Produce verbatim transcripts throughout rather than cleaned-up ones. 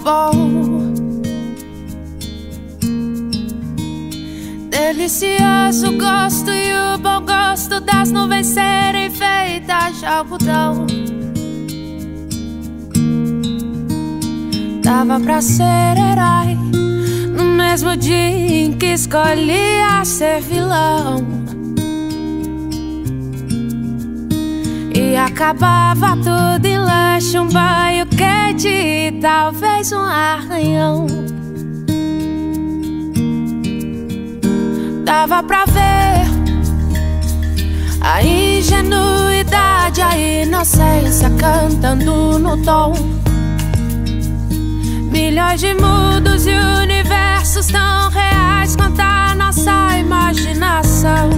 bom, delicioso gosto e o bom gosto das nuvens serem feitas de algodão. Dava pra ser herói no mesmo dia em que escolhia ser vilão, e acabava tudo em lanche, um banho quente e talvez um arranhão. Dava pra ver a ingenuidade, a inocência cantando no tom. Milhões de mundos e universos tão reais quanto a nossa imaginação.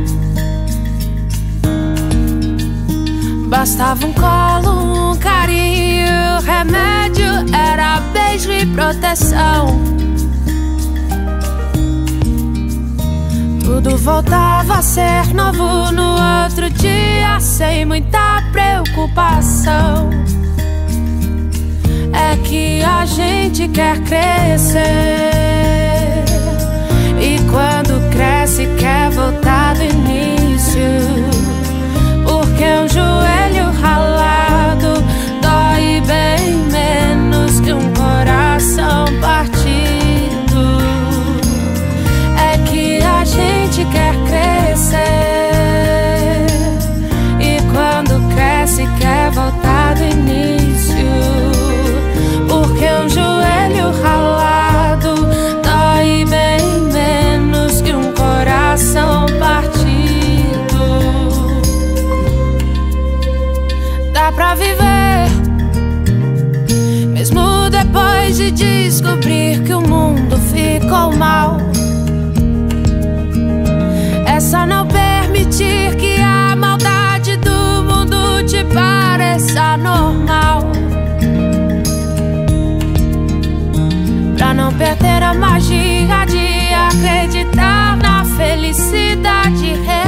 Bastava um colo, um carinho, o remédio era beijo e proteção. Tudo voltava a ser novo no outro dia, sem muita preocupação. É que a gente quer crescer, e quando cresce quer voltar do início, porque um joelho ralado dói bem menos que um coração partido. É que a gente quer crescer, e quando cresce quer voltar do início, porque um joelho ralado dói bem menos que um coração partido. Dá pra viver, mesmo depois de descobrir que o mundo ficou mal. É só não permitir que a maldade do mundo te pareça normal, pra não perder a magia de acreditar na felicidade real.